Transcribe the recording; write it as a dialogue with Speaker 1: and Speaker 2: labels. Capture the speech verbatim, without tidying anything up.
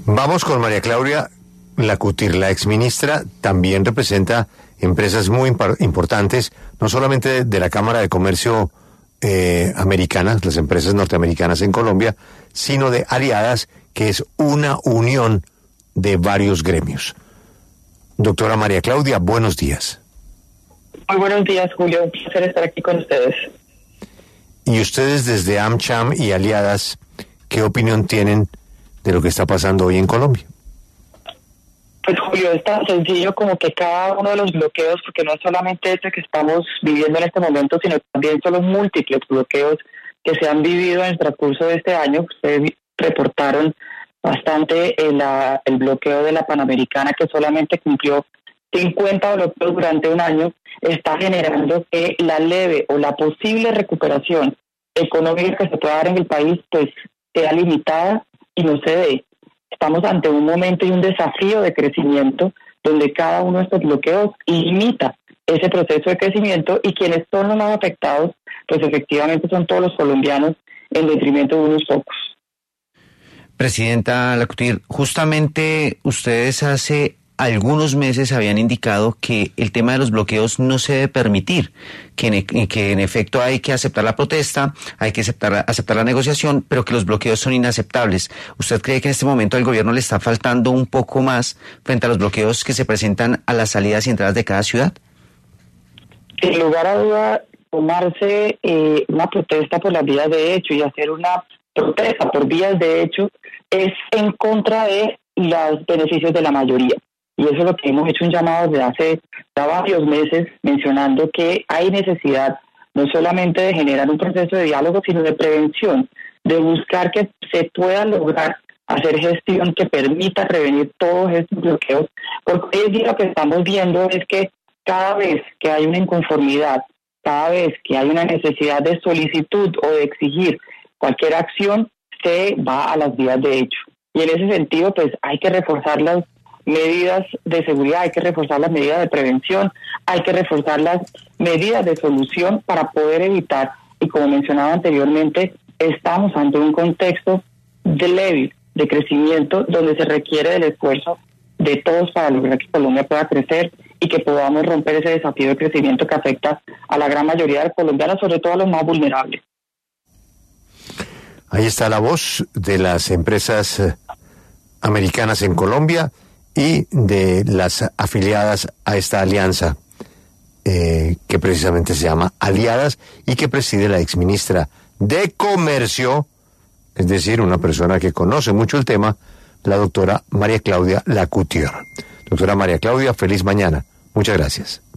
Speaker 1: Vamos con María Claudia Lacutir, la exministra, también representa empresas muy impar- importantes, no solamente de, de la Cámara de Comercio eh, americanas, las empresas norteamericanas en Colombia, sino de Aliadas, que es una unión de varios gremios. Doctora María Claudia, buenos días.
Speaker 2: Muy buenos días, Julio. Un placer estar aquí con ustedes.
Speaker 1: Y ustedes desde AmCham y Aliadas, ¿qué opinión tienen de lo que está pasando hoy en Colombia?
Speaker 2: Pues, Julio, es tan sencillo como que cada uno de los bloqueos, porque no es solamente este que estamos viviendo en este momento, sino también son los múltiples bloqueos que se han vivido en el transcurso de este año. Ustedes reportaron bastante el, la, el bloqueo de la Panamericana, que solamente cumplió cincuenta bloqueos durante un año, está generando que la leve o la posible recuperación económica que se pueda dar en el país, pues, sea limitada y no se dé. Estamos ante un momento y un desafío de crecimiento donde cada uno de estos bloqueos limita ese proceso de crecimiento, y quienes son los más afectados, pues efectivamente son todos los colombianos en detrimento de unos pocos.
Speaker 3: Presidenta Lacutir, justamente ustedes hace algunos meses habían indicado que el tema de los bloqueos no se debe permitir, que en, que en efecto hay que aceptar la protesta, hay que aceptar, aceptar la negociación, pero que los bloqueos son inaceptables. ¿Usted cree que en este momento al gobierno le está faltando un poco más frente a los bloqueos que se presentan a las salidas y entradas de cada ciudad?
Speaker 2: Sin lugar a duda, tomarse eh, una protesta por las vías de hecho y hacer una protesta por vías de hecho es en contra de los beneficios de la mayoría. Y eso es lo que hemos hecho un llamado desde hace ya varios meses, mencionando que hay necesidad no solamente de generar un proceso de diálogo, sino de prevención, de buscar que se pueda lograr hacer gestión que permita prevenir todos estos bloqueos, porque hoy en día lo que estamos viendo es que cada vez que hay una inconformidad, cada vez que hay una necesidad de solicitud o de exigir cualquier acción, se va a las vías de hecho. Y en ese sentido, pues hay que reforzar las medidas de seguridad, hay que reforzar las medidas de prevención, hay que reforzar las medidas de solución para poder evitar, y como mencionaba anteriormente, estamos ante un contexto de débil, de crecimiento, donde se requiere del esfuerzo de todos para lograr que Colombia pueda crecer y que podamos romper ese desafío de crecimiento que afecta a la gran mayoría de colombianos, sobre todo a los más vulnerables.
Speaker 1: Ahí está la voz de las empresas americanas en Colombia y de las afiliadas a esta alianza, eh, que precisamente se llama Aliadas y que preside la exministra de Comercio, es decir, una persona que conoce mucho el tema, la doctora María Claudia Lacutir. Doctora María Claudia, feliz mañana. Muchas gracias.